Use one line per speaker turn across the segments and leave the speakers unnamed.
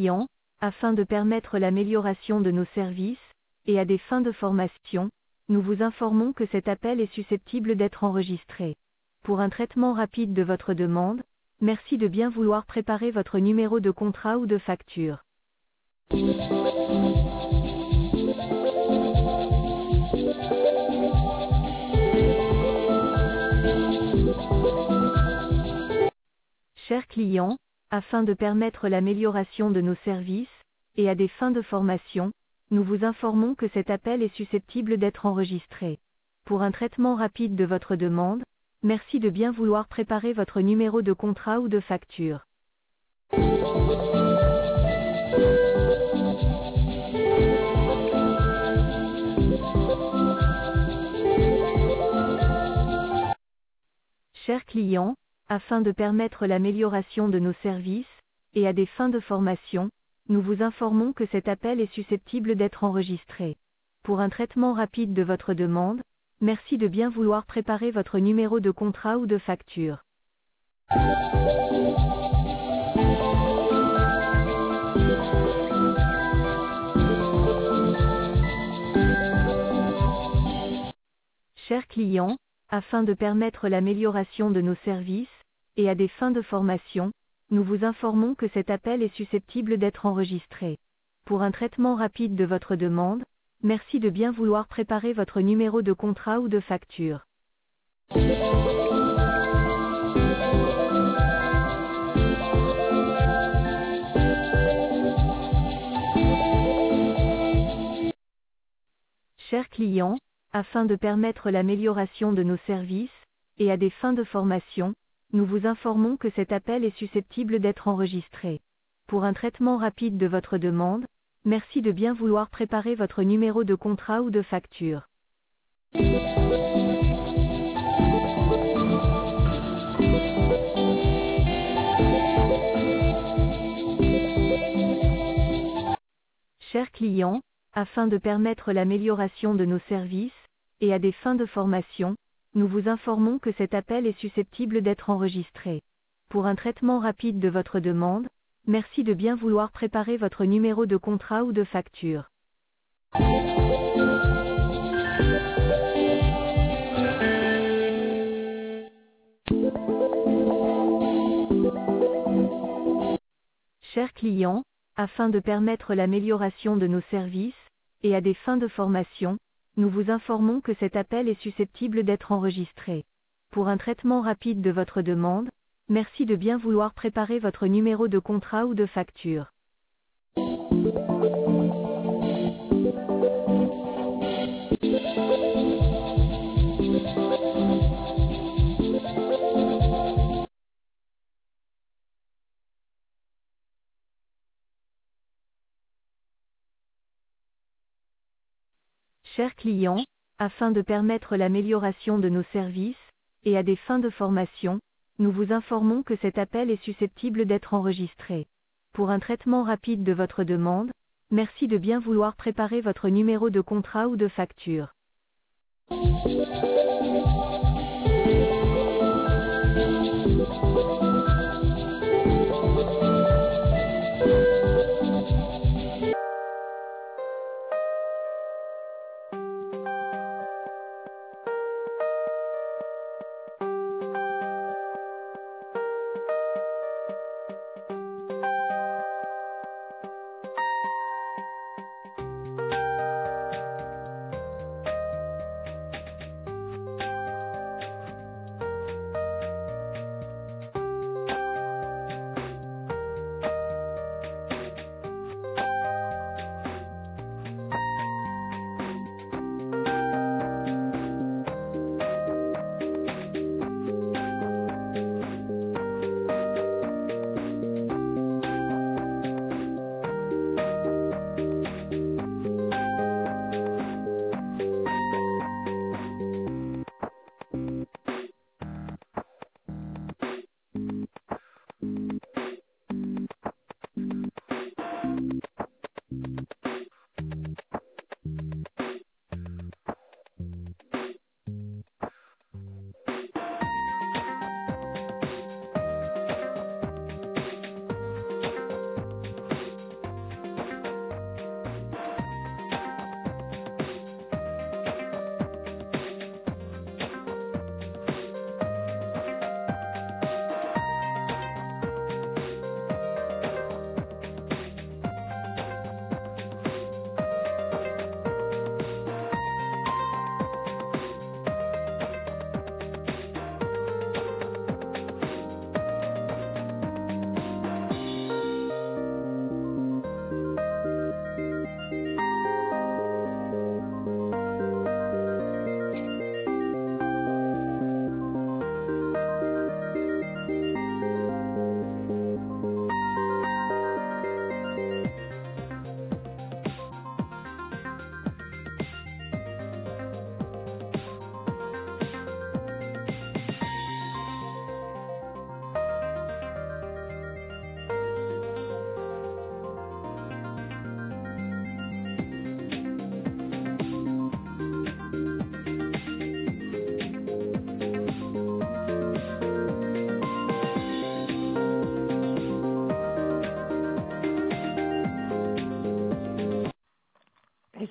clients, afin de permettre l'amélioration de nos services, et à des fins de formation, nous vous informons que cet appel est susceptible d'être enregistré. Pour un traitement rapide de votre demande, merci de bien vouloir préparer votre numéro de contrat ou de facture. Chers clients, afin de permettre l'amélioration de nos services, et à des fins de formation, nous vous informons que cet appel est susceptible d'être enregistré. Pour un traitement rapide de votre demande, merci de bien vouloir préparer votre numéro de contrat ou de facture. Chers clients, afin de permettre l'amélioration de nos services, et à des fins de formation, nous vous informons que cet appel est susceptible d'être enregistré. Pour un traitement rapide de votre demande, merci de bien vouloir préparer votre numéro de contrat ou de facture. Chers clients, afin de permettre l'amélioration de nos services, et à des fins de formation, nous vous informons que cet appel est susceptible d'être enregistré. Pour un traitement rapide de votre demande, merci de bien vouloir préparer votre numéro de contrat ou de facture. Chers clients, afin de permettre l'amélioration de nos services, et à des fins de formation, nous vous informons que cet appel est susceptible d'être enregistré. Pour un traitement rapide de votre demande, merci de bien vouloir préparer votre numéro de contrat ou de facture. Chers clients, afin de permettre l'amélioration de nos services, et à des fins de formation, nous vous informons que cet appel est susceptible d'être enregistré. Pour un traitement rapide de votre demande, merci de bien vouloir préparer votre numéro de contrat ou de facture. Chers clients, afin de permettre l'amélioration de nos services, et à des fins de formation, nous vous informons que cet appel est susceptible d'être enregistré. Pour un traitement rapide de votre demande, merci de bien vouloir préparer votre numéro de contrat ou de facture. Chers clients, afin de permettre l'amélioration de nos services, et à des fins de formation, nous vous informons que cet appel est susceptible d'être enregistré. Pour un traitement rapide de votre demande, merci de bien vouloir préparer votre numéro de contrat ou de facture.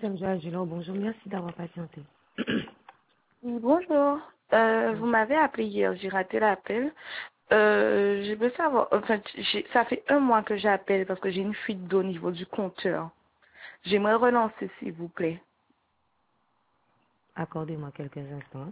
GSM Joël Gillon, bonjour, merci d'avoir patienté.
Oui, bonjour. Vous m'avez appelé hier, j'ai raté l'appel. Je veux savoir, enfin, ça fait un mois que j'appelle parce que j'ai une fuite d'eau au niveau du compteur. J'aimerais relancer, s'il vous plaît.
Accordez-moi quelques instants.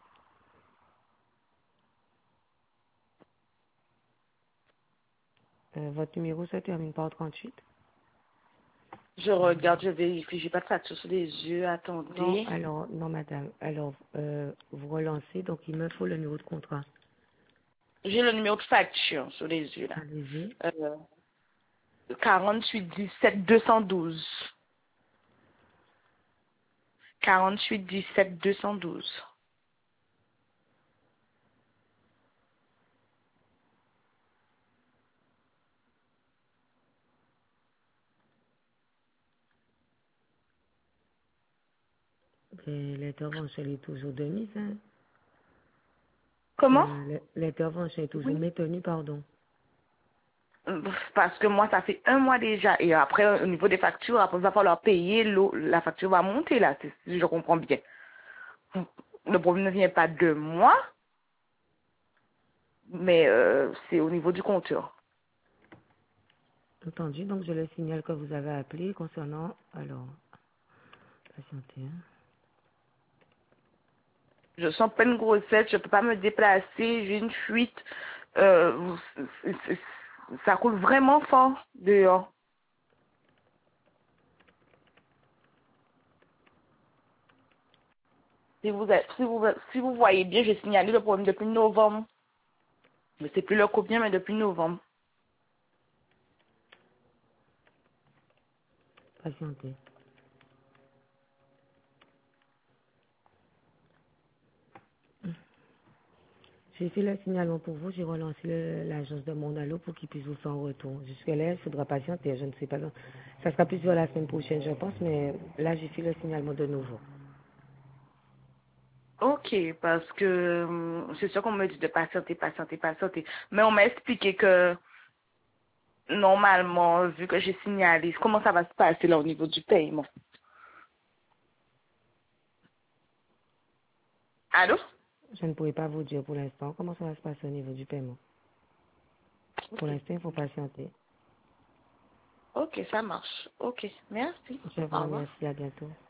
Votre numéro se termine par 38.
Je regarde, je vérifie, j'ai pas de facture sous les yeux,
Non,
attendez.
alors, non, madame. Alors, vous relancez, donc il me faut le numéro de contrat.
J'ai le numéro de facture sous les yeux, là.
Allez-y.
48 17 212. 48 17 212.
Et l'intervention elle est toujours de mise, hein.
Comment?
L'intervention est toujours
Oui.
maintenue, pardon.
Parce que moi, ça fait un mois déjà. Et après, au niveau des factures, après, il va falloir payer l'eau. La facture va monter, là, si je comprends bien. Le problème ne vient pas de moi, mais c'est au niveau du compteur.
Entendu, donc je le signale que vous avez appelé concernant, alors, patientez, hein.
Je sens pas une grossesse, je peux pas me déplacer, j'ai une fuite. Euh, ça coule vraiment fort dehors. Si vous voyez bien, j'ai signalé le problème depuis novembre. Mais c'est plus le combien, mais depuis novembre.
Patientez. J'ai fait le signalement pour vous, j'ai relancé l'agence de Monalo pour qu'ils puissent vous faire un retour. Jusque-là, il faudra patienter, je ne sais pas. Ça sera plus vers la semaine prochaine, je pense, mais là, j'ai fait le signalement de nouveau.
Ok, parce que c'est sûr qu'on me dit de patienter, patienter, patienter. Mais on m'a expliqué que normalement, vu que j'ai signalé, comment ça va se passer là au niveau du paiement? Allô?
Je ne pourrais pas vous dire pour l'instant comment ça va se passer au niveau du paiement. Pour
Ok.
l'instant, il faut patienter.
Ok, ça marche. Ok, merci.
Je vous
Au revoir.
remercie, à bientôt.